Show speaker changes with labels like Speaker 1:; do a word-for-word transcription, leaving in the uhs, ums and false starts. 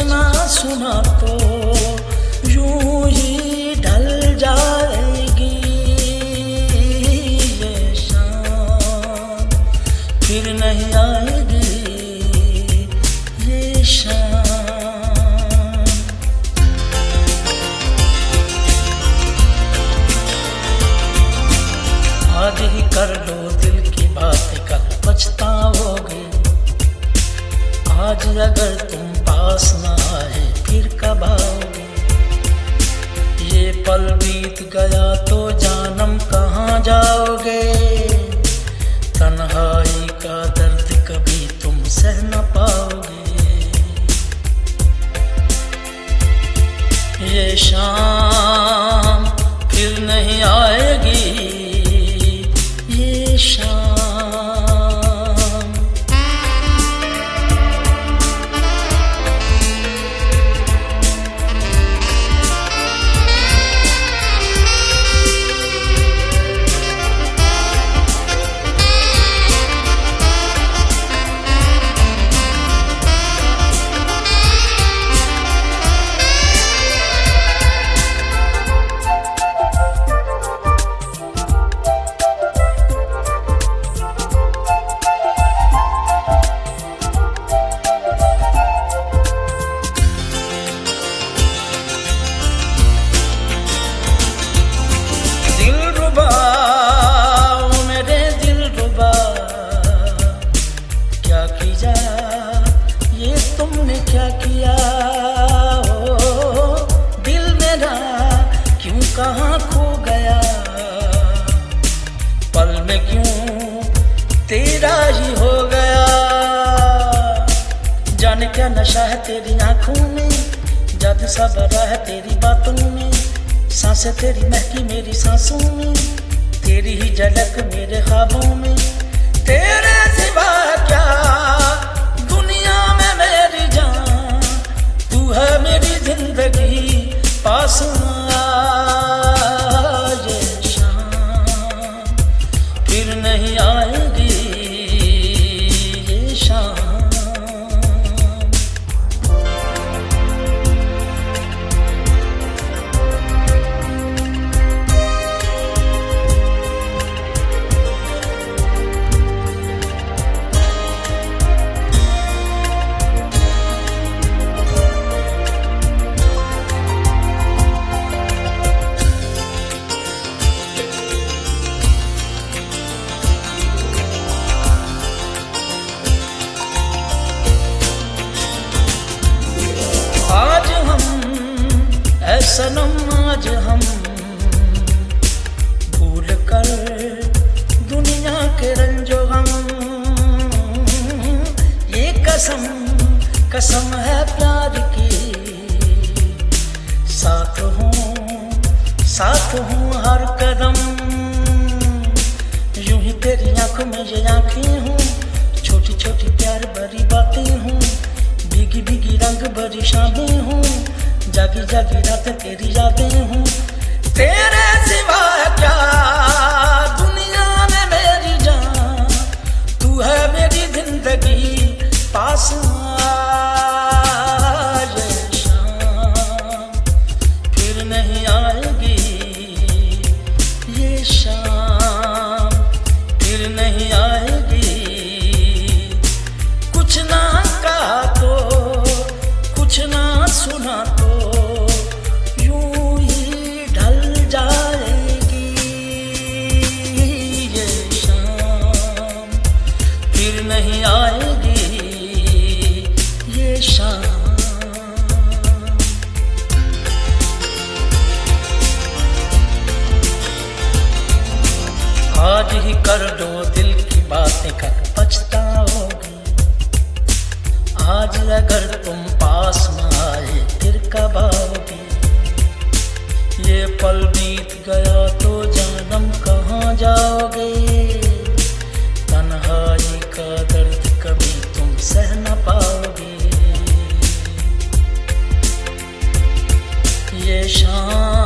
Speaker 1: ना सुना तो यूं ही ढल जाएगी ये शाम, फिर नहीं आएगी ये शाम। आज ही कर लो दिल की बात, कल पछताओगे। आज अगर तुम पास ना आए फिर कब आओगे। ये पल बीत गया तो जानम कहाँ जाओगे। तन्हाई का दर्द कभी तुम सह न पाओगे। ये शाम फिर नहीं आएगी ये शाम। ये तुमने क्या किया ओ, दिल मेरा क्यों कहाँ खो गया। पल में क्यों तेरा ही हो गया। जाने क्या नशा है तेरी आंखों में, जादू सा भरा है तेरी बातों में। सांसें तेरी महकी मेरी सांसों में, तेरी ही झलक मेरे ख्वाबों में। तेरे सिवा क्या दुनिया में मेरी जान, तू है मेरी जिंदगी पास आ ये शाम, फिर नहीं आएगी ये शाम। सनम आज हम भूल कर दुनिया के रंजो गम, ये कसम कसम है प्यार की। साथ हूँ साथ हूँ हर कदम, यूं ही तेरी आंखों में ये आंखें हूँ। छोटी छोटी प्यार भरी बातें हूँ, भीगी भीगी रंग भरी शामें हूँ। जागी जागी रात तेरी यादें हूँ। तेरे सिवा क्या दुनिया में मेरी जान, तू है मेरी जिंदगी पास आ ये शाम, फिर नहीं आएगी ये शाम, फिर नहीं आएगी। कुछ ना कहा तो कुछ ना सुना तो नहीं आएगी ये शाम। आज ही कर दो दिल की बातें, कल पछताओगे। आज अगर तुम पास न आए फिर कब आओगे। ये पल बीत गया तो जानम कहाँ जाओगे। तन्हाई का दर्द कभी तुम सह न पाओगे। ये शाम